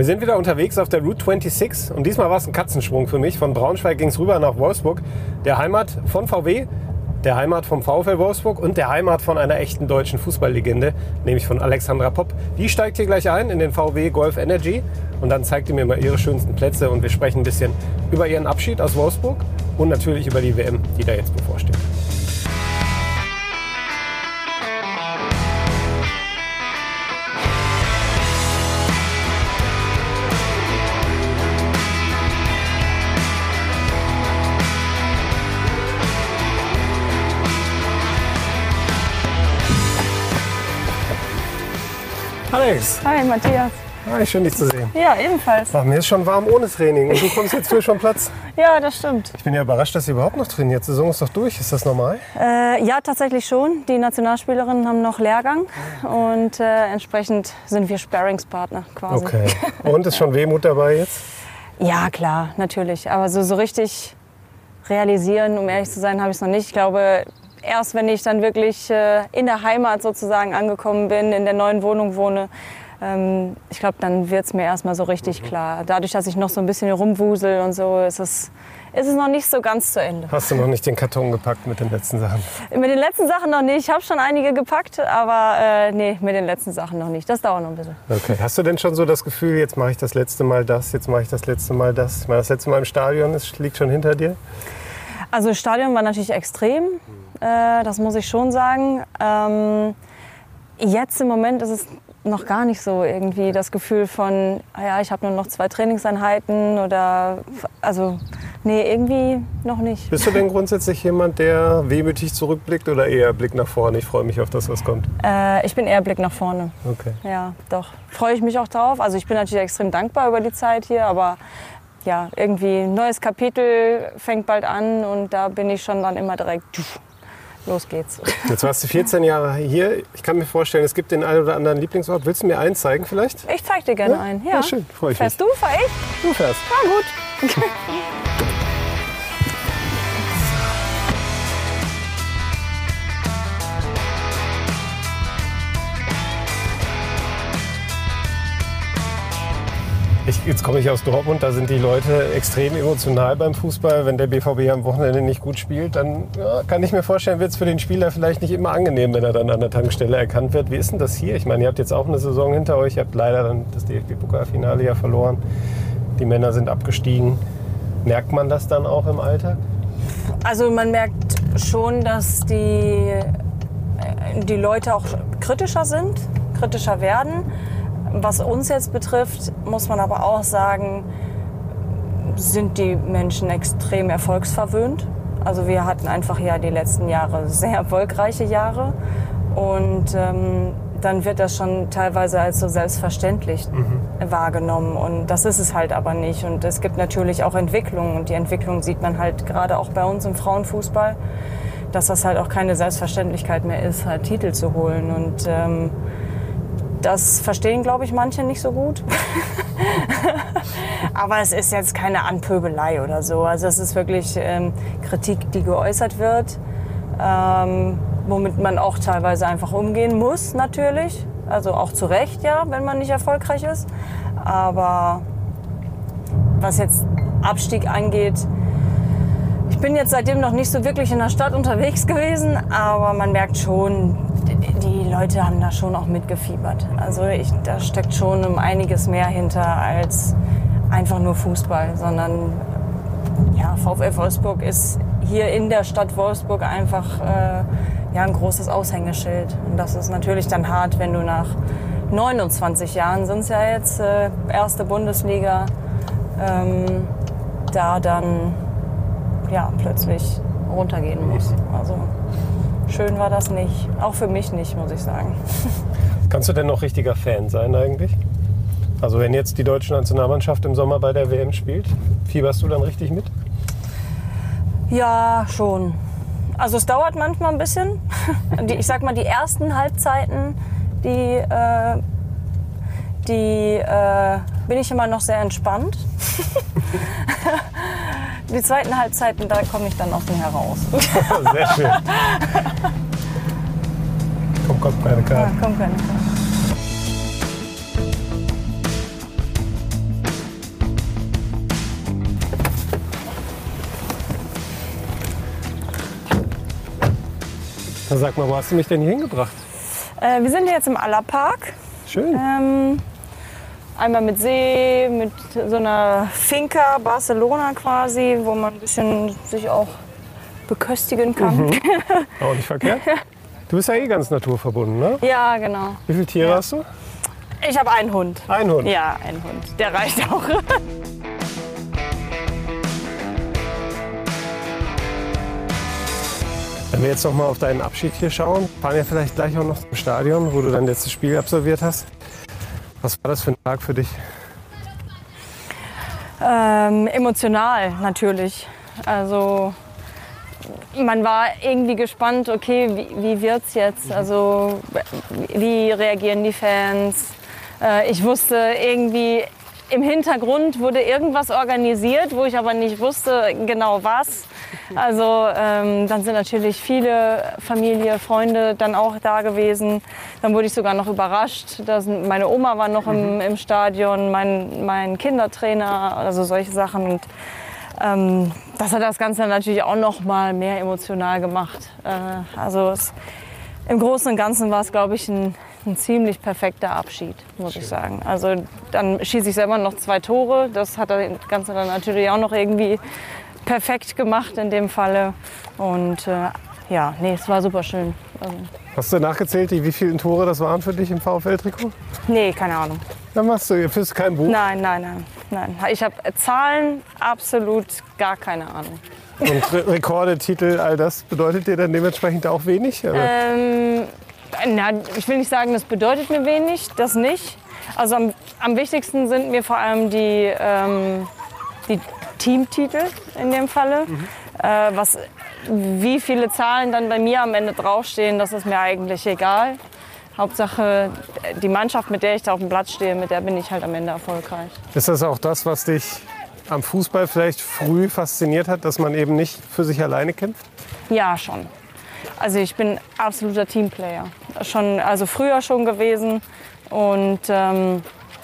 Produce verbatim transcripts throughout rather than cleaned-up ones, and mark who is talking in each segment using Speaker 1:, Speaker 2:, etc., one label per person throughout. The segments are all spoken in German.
Speaker 1: Wir sind wieder unterwegs auf der Route sechsundzwanzig und diesmal war es ein Katzensprung für mich. Von Braunschweig ging es rüber nach Wolfsburg, der Heimat von V W, der Heimat vom VfL Wolfsburg und der Heimat von einer echten deutschen Fußballlegende, nämlich von Alexandra Popp. Die steigt hier gleich ein in den V W Golf Energy und dann zeigt ihr mir mal ihre schönsten Plätze und wir sprechen ein bisschen über ihren Abschied aus Wolfsburg und natürlich über die W M, die da jetzt bevorsteht. Alex.
Speaker 2: Hi, Matthias.
Speaker 1: Hi, schön dich zu sehen.
Speaker 2: Ja, ebenfalls.
Speaker 1: Ach, mir ist schon warm ohne Training und du kommst jetzt frisch vom Platz.
Speaker 2: Ja, das stimmt.
Speaker 1: Ich bin ja überrascht, dass ihr überhaupt noch trainiert. Die Saison ist doch durch. Ist das normal?
Speaker 2: Äh, ja, tatsächlich schon. Die Nationalspielerinnen haben noch Lehrgang und äh, entsprechend sind wir Sparringspartner quasi.
Speaker 1: Okay. Und ist schon Wehmut dabei jetzt?
Speaker 2: Ja, klar, natürlich. Aber so, so richtig realisieren, um ehrlich zu sein, habe ich es noch nicht. Ich glaube, erst wenn ich dann wirklich äh, in der Heimat sozusagen angekommen bin, in der neuen Wohnung wohne, ähm, ich glaube, dann wird es mir erstmal so richtig mhm. klar. Dadurch, dass ich noch so ein bisschen rumwusel und so, ist es, ist es noch nicht so ganz zu Ende.
Speaker 1: Hast du noch nicht den Karton gepackt mit den letzten Sachen?
Speaker 2: Mit den letzten Sachen noch nicht. Ich habe schon einige gepackt, aber äh, nee, mit den letzten Sachen noch nicht. Das dauert noch ein bisschen.
Speaker 1: Okay. Hast du denn schon so das Gefühl, jetzt mache ich das letzte Mal das, jetzt mache ich das letzte Mal das? Ich meine, das letzte Mal im Stadion, das liegt schon hinter dir?
Speaker 2: Also das Stadion war natürlich extrem. Das muss ich schon sagen. Ähm, jetzt im Moment ist es noch gar nicht so irgendwie das Gefühl von, ja, ich habe nur noch zwei Trainingseinheiten oder, also, nee, irgendwie noch nicht.
Speaker 1: Bist du denn grundsätzlich jemand, der wehmütig zurückblickt oder eher Blick nach vorne? Ich freue mich auf das, was kommt.
Speaker 2: Äh, ich bin eher Blick nach vorne.
Speaker 1: Okay.
Speaker 2: Ja, doch. Freue ich mich auch drauf. Also ich bin natürlich extrem dankbar über die Zeit hier, aber ja, irgendwie ein neues Kapitel fängt bald an und da bin ich schon dann immer direkt... Los geht's.
Speaker 1: Jetzt warst du vierzehn Jahre hier. Ich kann mir vorstellen, es gibt den einen oder anderen Lieblingsort. Willst du mir einen zeigen vielleicht?
Speaker 2: Ich zeig dir gerne
Speaker 1: ja?
Speaker 2: einen.
Speaker 1: Ja, ja schön. Freue ich
Speaker 2: Fährst
Speaker 1: mich.
Speaker 2: du? Fahr ich?
Speaker 1: Du fährst.
Speaker 2: Na gut.
Speaker 1: Ich, jetzt komme ich aus Dortmund, da sind die Leute extrem emotional beim Fußball. Wenn der B V B am Wochenende nicht gut spielt, dann ja, kann ich mir vorstellen, wird es für den Spieler vielleicht nicht immer angenehm, wenn er dann an der Tankstelle erkannt wird. Wie ist denn das hier? Ich meine, ihr habt jetzt auch eine Saison hinter euch, ihr habt leider dann das D F B-Pokalfinale ja verloren. Die Männer sind abgestiegen. Merkt man das dann auch im Alltag?
Speaker 2: Also man merkt schon, dass die, die Leute auch kritischer sind, kritischer werden. Was uns jetzt betrifft, muss man aber auch sagen, sind die Menschen extrem erfolgsverwöhnt. Also wir hatten einfach ja die letzten Jahre sehr erfolgreiche Jahre und ähm, dann wird das schon teilweise als so selbstverständlich mhm. wahrgenommen und das ist es halt aber nicht. Und es gibt natürlich auch Entwicklungen und die Entwicklung sieht man halt gerade auch bei uns im Frauenfußball, dass das halt auch keine Selbstverständlichkeit mehr ist, halt Titel zu holen und ähm, das verstehen, glaube ich, manche nicht so gut. Aber es ist jetzt keine Anpöbelei oder so. Also es ist wirklich ähm, Kritik, die geäußert wird, ähm, womit man auch teilweise einfach umgehen muss, natürlich. Also auch zu Recht, ja, wenn man nicht erfolgreich ist. Aber was jetzt Abstieg angeht, ich bin jetzt seitdem noch nicht so wirklich in der Stadt unterwegs gewesen, aber man merkt schon, die Leute haben da schon auch mitgefiebert. Also ich, da steckt schon um einiges mehr hinter als einfach nur Fußball, sondern ja, VfL Wolfsburg ist hier in der Stadt Wolfsburg einfach äh, ja, ein großes Aushängeschild. Und das ist natürlich dann hart, wenn du nach neunundzwanzig Jahren, sind es ja jetzt, äh, erste Bundesliga, ähm, da dann ja, plötzlich runtergehen muss. Also schön war das nicht. Auch für mich nicht, muss ich sagen.
Speaker 1: Kannst du denn noch richtiger Fan sein eigentlich? Also wenn jetzt die deutsche Nationalmannschaft im Sommer bei der W M spielt, fieberst du dann richtig mit?
Speaker 2: Ja, schon. Also es dauert manchmal ein bisschen. Die, ich sag mal, die ersten Halbzeiten, die, äh, die äh, bin ich immer noch sehr entspannt. Die zweiten Halbzeiten, da komme ich dann aus mir heraus.
Speaker 1: Sehr schön. Komm, kommt keine Karte.
Speaker 2: Ja, kommt keine Karte.
Speaker 1: Na, sag mal, wo hast du mich denn hier hingebracht?
Speaker 2: Äh, wir sind jetzt im Allerpark.
Speaker 1: Schön.
Speaker 2: Ähm, einmal mit See, mit so einer Finca, Barcelona quasi, wo man ein bisschen sich auch beköstigen kann.
Speaker 1: Mhm. Auch nicht verkehrt. Du bist ja eh ganz naturverbunden, ne?
Speaker 2: Ja, genau.
Speaker 1: Wie viele Tiere
Speaker 2: Ja.
Speaker 1: hast du?
Speaker 2: Ich habe einen Hund.
Speaker 1: Ein Hund.
Speaker 2: Ja, einen Hund. Der reicht auch.
Speaker 1: Wenn wir jetzt noch mal auf deinen Abschied hier schauen, fahren wir vielleicht gleich auch noch zum Stadion, wo du dein letztes Spiel absolviert hast. Was war das für ein Tag für dich?
Speaker 2: Ähm, emotional natürlich. Also man war irgendwie gespannt, okay, wie, wie wird's jetzt? Also wie reagieren die Fans? Äh, ich wusste irgendwie, im Hintergrund wurde irgendwas organisiert, wo ich aber nicht wusste genau was. Also ähm, dann sind natürlich viele Familie, Freunde dann auch da gewesen. Dann wurde ich sogar noch überrascht. Da sind, meine Oma war noch im, im Stadion, mein, mein Kindertrainer, also solche Sachen. Und, ähm, das hat das Ganze natürlich auch noch mal mehr emotional gemacht. Äh, also es, im Großen und Ganzen war es, glaube ich, ein, ein ziemlich perfekter Abschied, muss Schön. ich sagen. Also dann schieße ich selber noch zwei Tore. Das hat das Ganze dann natürlich auch noch irgendwie perfekt gemacht in dem Falle. Und äh, ja, nee, es war super schön. Also,
Speaker 1: Hast du nachgezählt, wie viele Tore das waren für dich im VfL-Trikot?
Speaker 2: nee, keine Ahnung.
Speaker 1: Dann machst du, führst du kein Buch.
Speaker 2: Nein, nein, nein, nein. Ich habe Zahlen absolut gar keine Ahnung.
Speaker 1: Und Re Rekorde, Titel, all das bedeutet dir dann dementsprechend auch wenig? Oder?
Speaker 2: Ähm, na, ich will nicht sagen, das bedeutet mir wenig, das nicht. Also am, am wichtigsten sind mir vor allem die, ähm, die Teamtitel in dem Falle. Mhm. Äh, was, wie viele Zahlen dann bei mir am Ende draufstehen, das ist mir eigentlich egal. Hauptsache die Mannschaft, mit der ich da auf dem Platz stehe, mit der bin ich halt am Ende erfolgreich.
Speaker 1: Ist das auch das, was dich am Fußball vielleicht früh fasziniert hat, dass man eben nicht für sich alleine kämpft?
Speaker 2: Ja, schon. Also ich bin absoluter Teamplayer. Schon, also früher schon gewesen. Und ähm,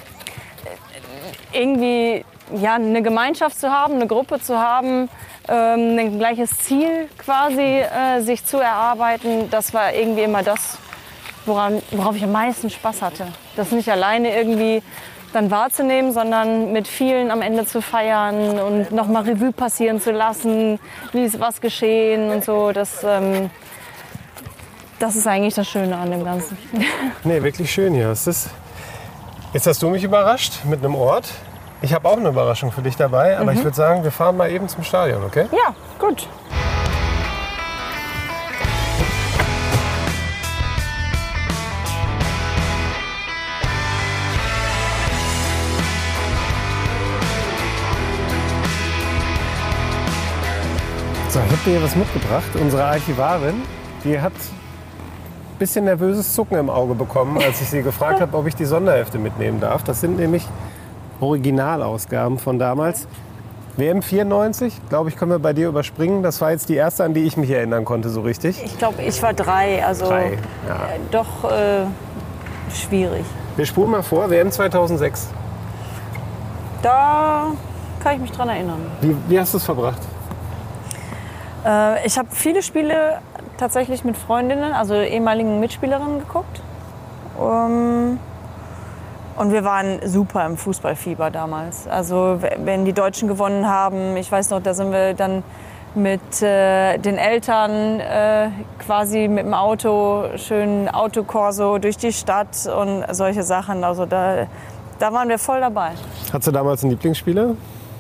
Speaker 2: irgendwie ja, eine Gemeinschaft zu haben, eine Gruppe zu haben, ähm, ein gleiches Ziel quasi äh, sich zu erarbeiten, das war irgendwie immer das, woran, worauf ich am meisten Spaß hatte. Das nicht alleine irgendwie dann wahrzunehmen, sondern mit vielen am Ende zu feiern und nochmal Revue passieren zu lassen, wie ist was geschehen und so. Das, ähm, das ist eigentlich das Schöne an dem Ganzen.
Speaker 1: Nee, wirklich schön hier. Es ist Jetzt hast du mich überrascht mit einem Ort. Ich habe auch eine Überraschung für dich dabei, aber mhm. ich würde sagen, wir fahren mal eben zum Stadion, okay?
Speaker 2: Ja, gut.
Speaker 1: So, ich habe dir hier was mitgebracht. Unsere Archivarin, die hat ein bisschen nervöses Zucken im Auge bekommen, als ich sie gefragt habe, ob ich die Sonderhefte mitnehmen darf. Das sind nämlich Originalausgaben von damals. W M vierundneunzig, glaube ich, können wir bei dir überspringen. Das war jetzt die erste, an die ich mich erinnern konnte, so richtig.
Speaker 2: Ich glaube, ich war drei, also
Speaker 1: drei, ja.
Speaker 2: äh, doch äh, schwierig.
Speaker 1: Wir spulen mal vor, W M zweitausendsechs.
Speaker 2: Da kann ich mich dran erinnern.
Speaker 1: Wie, wie hast du es verbracht?
Speaker 2: Äh, ich habe viele Spiele tatsächlich mit Freundinnen, also ehemaligen Mitspielerinnen geguckt. Um, und wir waren super im Fußballfieber damals. Also wenn die Deutschen gewonnen haben, ich weiß noch, da sind wir dann mit äh, den Eltern äh, quasi mit dem Auto, schön Autokorso durch die Stadt und solche Sachen. Also da, da waren wir voll dabei.
Speaker 1: Hattest du damals einen Lieblingsspieler?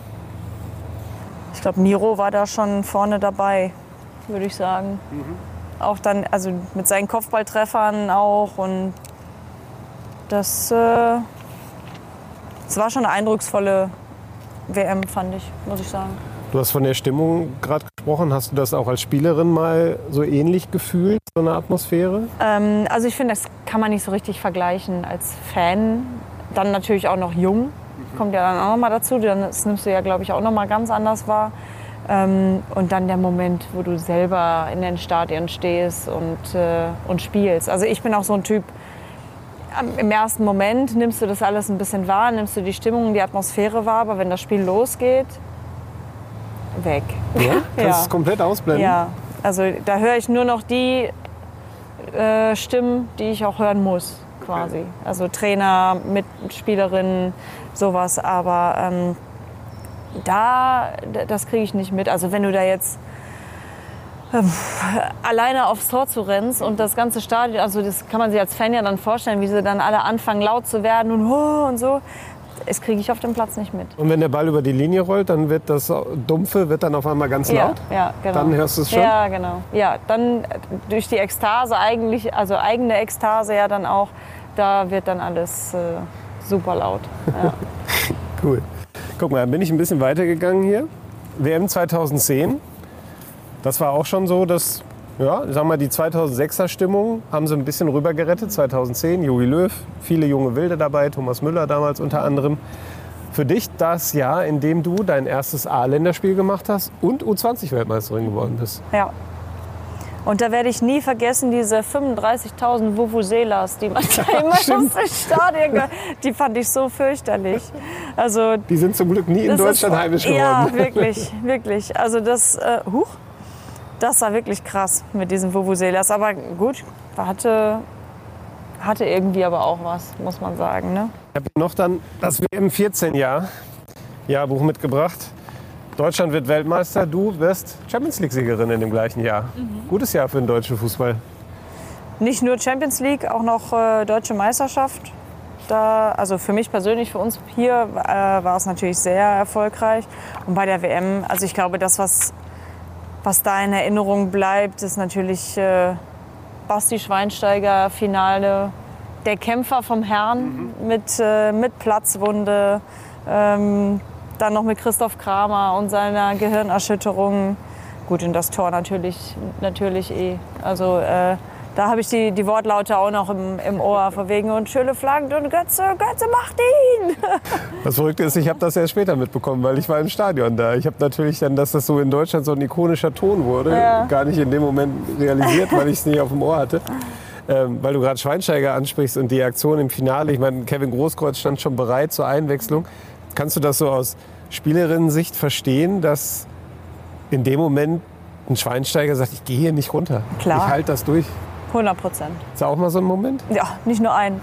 Speaker 2: Ich glaube, Miro war da schon vorne dabei, würde ich sagen. Mhm. Auch dann, also mit seinen Kopfballtreffern auch. Und das, äh, das war schon eine eindrucksvolle W M, fand ich, muss ich sagen.
Speaker 1: Du hast von der Stimmung gerade gesprochen. Hast du das auch als Spielerin mal so ähnlich gefühlt, so eine Atmosphäre?
Speaker 2: Ähm, also ich finde, das kann man nicht so richtig vergleichen als Fan. Dann natürlich auch noch jung. Kommt ja dann auch noch mal dazu, das nimmst du ja, glaube ich, auch noch mal ganz anders wahr. Ähm, und dann der Moment, wo du selber in den Stadien stehst und, äh, und spielst. Also ich bin auch so ein Typ, im ersten Moment nimmst du das alles ein bisschen wahr, nimmst du die Stimmung, die Atmosphäre wahr, aber wenn das Spiel losgeht, weg.
Speaker 1: Ja? Kannst
Speaker 2: ja.
Speaker 1: es komplett ausblenden?
Speaker 2: Ja, also da höre ich nur noch die äh, Stimmen, die ich auch hören muss, quasi.
Speaker 1: Okay.
Speaker 2: Also Trainer, Mitspielerinnen, sowas. Aber ähm, da, das kriege ich nicht mit. Also wenn du da jetzt äh, alleine aufs Tor zu rennst und das ganze Stadion, also das kann man sich als Fan ja dann vorstellen, wie sie dann alle anfangen laut zu werden und, oh, und so. Das kriege ich auf dem Platz nicht mit.
Speaker 1: Und wenn der Ball über die Linie rollt, dann wird das Dumpfe wird dann auf einmal ganz laut?
Speaker 2: Ja, ja, genau.
Speaker 1: Dann hörst du es schon?
Speaker 2: Ja, genau. Ja, dann durch die Ekstase eigentlich, also eigene Ekstase ja dann auch, da wird dann alles äh, super laut. Ja.
Speaker 1: Cool. Guck mal, dann bin ich ein bisschen weitergegangen hier. W M zweitausendzehn, das war auch schon so, dass, ja, ich sag mal, die zweitausendsechser Stimmung haben sie ein bisschen rübergerettet. zweitausendzehn, Jogi Löw, viele junge Wilde dabei, Thomas Müller damals unter anderem. Für dich das Jahr, in dem du dein erstes A-Länderspiel gemacht hast und U zwanzig Weltmeisterin geworden bist.
Speaker 2: Ja. Und da werde ich nie vergessen, diese fünfunddreißigtausend Vuvuzelas, die man da immer aus dem Stadion gehört. Die fand ich so fürchterlich. Also,
Speaker 1: die sind zum Glück nie in Deutschland
Speaker 2: ist,
Speaker 1: heimisch geworden.
Speaker 2: Ja, wirklich, wirklich. Also das, äh, huch, das war wirklich krass mit diesen Vuvuzelas. Aber gut, hatte, hatte irgendwie aber auch was, muss man sagen. Ne?
Speaker 1: Ich habe noch dann das W M vierzehn Jahr Jahrbuch mitgebracht. Deutschland wird Weltmeister, du wirst Champions League-Siegerin in dem gleichen Jahr. Mhm. Gutes Jahr für den deutschen Fußball.
Speaker 2: Nicht nur Champions League, auch noch äh, deutsche Meisterschaft. Da, also für mich persönlich, für uns hier äh, war es natürlich sehr erfolgreich. Und bei der W M, also ich glaube, das, was, was da in Erinnerung bleibt, ist natürlich äh, Basti Schweinsteiger, Finale, der Kämpfer vom Herrn mhm. mit, äh, mit Platzwunde. Ähm, Dann noch mit Christoph Kramer und seiner Gehirnerschütterung. Gut, und das Tor natürlich, natürlich eh. Also äh, da habe ich die, die Wortlaute auch noch im, im Ohr. Von wegen und Schöle flankt und Götze, Götze macht ihn!
Speaker 1: Das Verrückte ist, ich habe das erst später mitbekommen, weil ich war im Stadion da. Ich habe natürlich dann, dass das so in Deutschland so ein ikonischer Ton wurde,
Speaker 2: ja.
Speaker 1: gar nicht in dem Moment realisiert, weil ich es nicht auf dem Ohr hatte. Ähm, weil du gerade Schweinsteiger ansprichst und die Aktion im Finale. Ich meine, Kevin Großkreuz stand schon bereit zur Einwechslung. Kannst du das so aus Spielerinnen-Sicht verstehen, dass in dem Moment ein Schweinsteiger sagt, ich gehe hier nicht runter,
Speaker 2: Klar.
Speaker 1: ich halte das durch?
Speaker 2: hundert Prozent.
Speaker 1: Ist auch mal so ein Moment?
Speaker 2: Ja, nicht nur ein.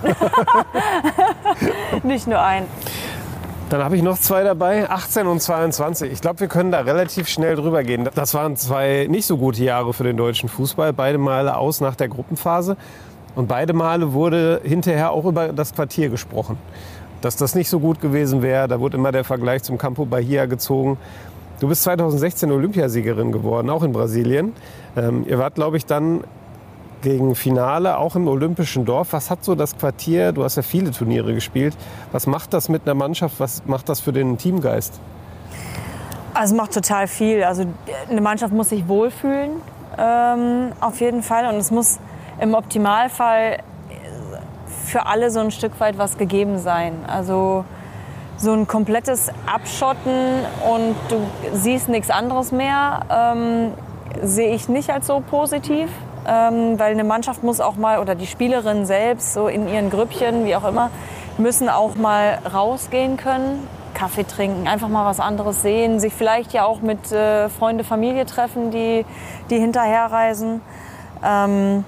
Speaker 2: Nicht nur ein.
Speaker 1: Dann habe ich noch zwei dabei, achtzehn und zweiundzwanzig. Ich glaube, wir können da relativ schnell drüber gehen. Das waren zwei nicht so gute Jahre für den deutschen Fußball. Beide Male aus nach der Gruppenphase. Und beide Male wurde hinterher auch über das Quartier gesprochen. Dass das nicht so gut gewesen wäre. Da wurde immer der Vergleich zum Campo Bahia gezogen. Du bist zweitausendsechzehn Olympiasiegerin geworden, auch in Brasilien. Ähm, ihr wart, glaube ich, dann gegen Finale, auch im Olympischen Dorf. Was hat so das Quartier, du hast ja viele Turniere gespielt, was macht das mit einer Mannschaft, was macht das für den Teamgeist?
Speaker 2: Also es macht total viel. Also eine Mannschaft muss sich wohlfühlen, ähm, auf jeden Fall. Und es muss im Optimalfall für alle so ein Stück weit was gegeben sein. Also so ein komplettes Abschotten und du siehst nichts anderes mehr, ähm, sehe ich nicht als so positiv. Ähm, weil eine Mannschaft muss auch mal, oder die Spielerinnen selbst, so in ihren Grüppchen, wie auch immer, müssen auch mal rausgehen können, Kaffee trinken, einfach mal was anderes sehen, sich vielleicht ja auch mit äh, Freunde, Familie treffen, die, die hinterherreisen. Ähm,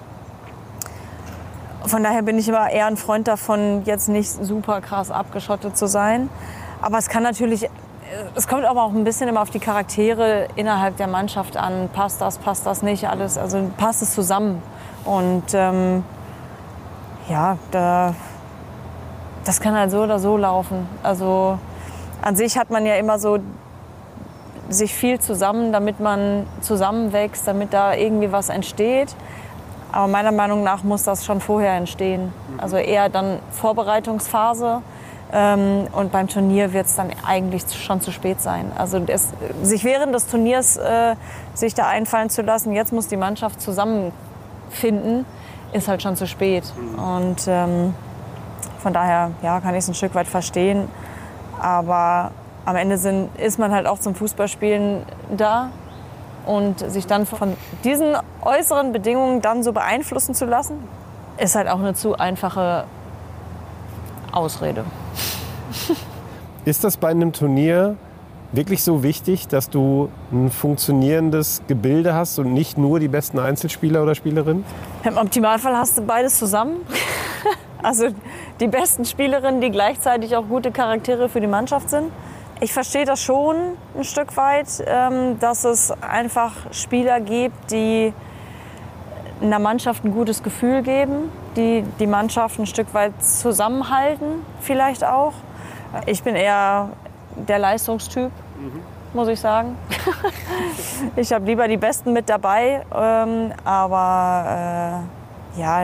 Speaker 2: Von daher bin ich immer eher ein Freund davon, jetzt nicht super krass abgeschottet zu sein. Aber es kann natürlich, es kommt aber auch ein bisschen immer auf die Charaktere innerhalb der Mannschaft an. Passt das, passt das nicht, alles. Also passt es zusammen. Und ähm, ja, da, das kann halt so oder so laufen. Also an sich hat man ja immer so sich viel zusammen, damit man zusammenwächst, damit da irgendwie was entsteht. Aber meiner Meinung nach muss das schon vorher entstehen. Also eher dann Vorbereitungsphase. Ähm, und beim Turnier wird es dann eigentlich schon zu spät sein. Also es, sich während des Turniers äh, sich da einfallen zu lassen, jetzt muss die Mannschaft zusammenfinden, ist halt schon zu spät. Und ähm, von daher ja, kann ich es ein Stück weit verstehen. Aber am Ende sind, ist man halt auch zum Fußballspielen da. Und sich dann von diesen äußeren Bedingungen dann so beeinflussen zu lassen, ist halt auch eine zu einfache Ausrede.
Speaker 1: Ist das bei einem Turnier wirklich so wichtig, dass du ein funktionierendes Gebilde hast und nicht nur die besten Einzelspieler oder Spielerinnen?
Speaker 2: Im Optimalfall hast du beides zusammen. Also die besten Spielerinnen, die gleichzeitig auch gute Charaktere für die Mannschaft sind. Ich verstehe das schon ein Stück weit, dass es einfach Spieler gibt, die einer Mannschaft ein gutes Gefühl geben, die die Mannschaft ein Stück weit zusammenhalten vielleicht auch. Ich bin eher der Leistungstyp, mhm. muss ich sagen. Ich habe lieber die Besten mit dabei, ähm, aber äh, ja,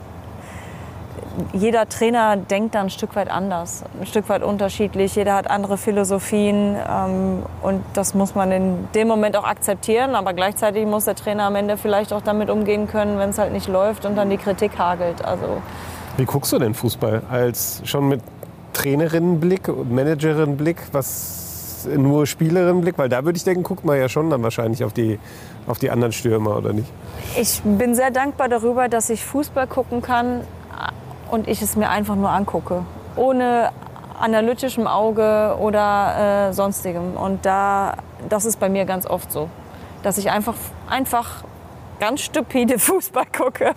Speaker 2: jeder Trainer denkt da ein Stück weit anders, ein Stück weit unterschiedlich. Jeder hat andere Philosophien ähm, und das muss man in dem Moment auch akzeptieren. Aber gleichzeitig muss der Trainer am Ende vielleicht auch damit umgehen können, wenn es halt nicht läuft und dann die Kritik hagelt. Also
Speaker 1: wie guckst du denn Fußball? Als schon mit Trainerinnenblick und Managerinnenblick, was nur Spielerinnenblick? Weil da würde ich denken, guckt man ja schon dann wahrscheinlich auf die, auf die anderen Stürmer, oder nicht?
Speaker 2: Ich bin sehr dankbar darüber, dass ich Fußball gucken kann und ich es mir einfach nur angucke, ohne analytischem Auge oder äh, sonstigem. Und da, das ist bei mir ganz oft so, dass ich einfach, einfach ganz stupide Fußball gucke.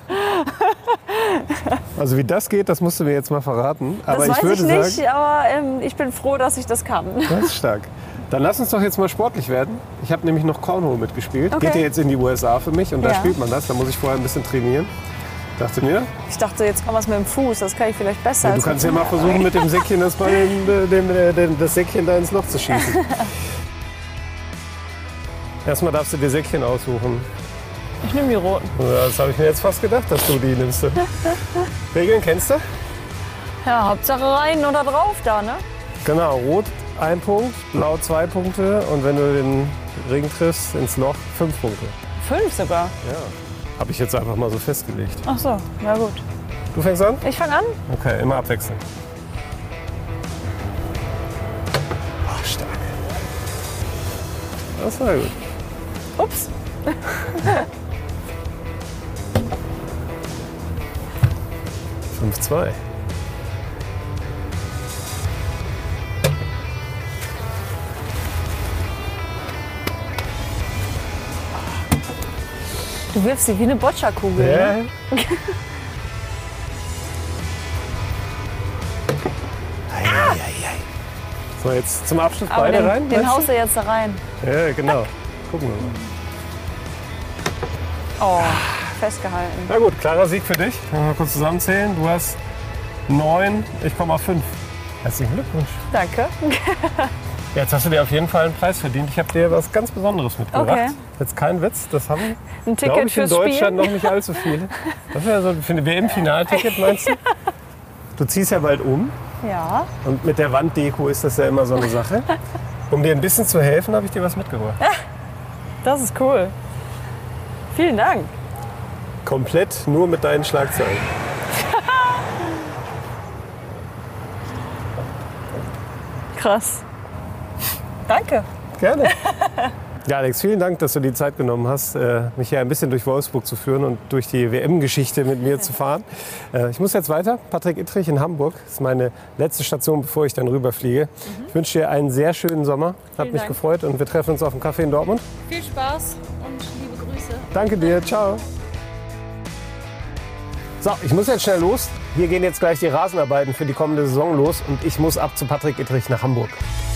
Speaker 1: Also wie das geht, das musst du mir jetzt mal verraten. Aber
Speaker 2: das weiß
Speaker 1: ich, würde
Speaker 2: ich nicht,
Speaker 1: sagen,
Speaker 2: aber ähm, ich bin froh, dass ich das kann.
Speaker 1: Das ist stark. Dann lass uns doch jetzt mal sportlich werden. Ich habe nämlich noch Cornhole mitgespielt.
Speaker 2: Okay.
Speaker 1: Geht ja jetzt in die U S A für mich und da
Speaker 2: Ja.
Speaker 1: spielt man das. Da muss ich vorher ein bisschen trainieren. Dachte mir,
Speaker 2: Ich dachte, jetzt kommt was mit dem Fuß, das kann ich vielleicht besser.
Speaker 1: ja, du
Speaker 2: als
Speaker 1: kannst
Speaker 2: mit
Speaker 1: ja
Speaker 2: dem
Speaker 1: mal versuchen, mit dem Säckchen das, Ball in, dem, dem, das Säckchen da ins Loch zu schießen. Erstmal darfst du dir Säckchen aussuchen.
Speaker 2: Ich nehme die roten.
Speaker 1: Ja, das habe ich mir jetzt fast gedacht, dass du die nimmst. Regeln kennst du?
Speaker 2: Ja, Hauptsache rein oder drauf da, ne?
Speaker 1: Genau, rot ein Punkt, blau zwei Punkte und wenn du den Ring triffst, ins Loch fünf Punkte.
Speaker 2: Fünf sogar.
Speaker 1: Ja, habe ich jetzt einfach mal so festgelegt.
Speaker 2: Ach so, na gut.
Speaker 1: Du fängst an?
Speaker 2: Ich fange an.
Speaker 1: Okay, immer abwechseln. Ach, stark. Das war gut.
Speaker 2: Ups.
Speaker 1: fünf zwei.
Speaker 2: Du wirfst sie wie eine Boccia-Kugel.
Speaker 1: Ja.
Speaker 2: Ne?
Speaker 1: So, jetzt zum Abschluss
Speaker 2: Aber
Speaker 1: beide
Speaker 2: den,
Speaker 1: rein.
Speaker 2: den
Speaker 1: meinst
Speaker 2: haust du jetzt da rein.
Speaker 1: du? Ja, genau. Gucken wir mal.
Speaker 2: Oh, festgehalten.
Speaker 1: Na gut, klarer Sieg für dich. Wenn wir mal kurz zusammenzählen. Du hast neun, ich komme auf fünf. Herzlichen Glückwunsch.
Speaker 2: Danke.
Speaker 1: Jetzt hast du dir auf jeden Fall einen Preis verdient. Ich habe dir was ganz Besonderes mitgebracht.
Speaker 2: Okay.
Speaker 1: Jetzt kein Witz, das haben,
Speaker 2: Ein
Speaker 1: glaube
Speaker 2: Ticket
Speaker 1: ich, in
Speaker 2: fürs
Speaker 1: Deutschland
Speaker 2: Spiel.
Speaker 1: noch nicht allzu viele. Das wäre so für ein W M-Finalticket, meinst du? Du ziehst ja bald um
Speaker 2: Ja.
Speaker 1: und mit der Wanddeko ist das ja immer so eine Sache. Um dir ein bisschen zu helfen, habe ich dir was mitgebracht.
Speaker 2: Das ist cool. Vielen Dank.
Speaker 1: Komplett nur mit deinen Schlagzeilen.
Speaker 2: Krass. Danke.
Speaker 1: Gerne. Ja, Alex, vielen Dank, dass du die Zeit genommen hast, äh, mich hier ein bisschen durch Wolfsburg zu führen und durch die W M-Geschichte mit mir zu fahren. Äh, Ich muss jetzt weiter. Patrick Ittrich in Hamburg. Das ist meine letzte Station, bevor ich dann rüberfliege. Mhm. Ich wünsche dir einen sehr schönen Sommer. Hat mich
Speaker 2: Dank.
Speaker 1: gefreut und wir treffen uns auf dem Café in Dortmund.
Speaker 2: Viel Spaß und liebe Grüße.
Speaker 1: Danke dir. Ciao. So, ich muss jetzt schnell los. Hier gehen jetzt gleich die Rasenarbeiten für die kommende Saison los und ich muss ab zu Patrick Ittrich nach Hamburg.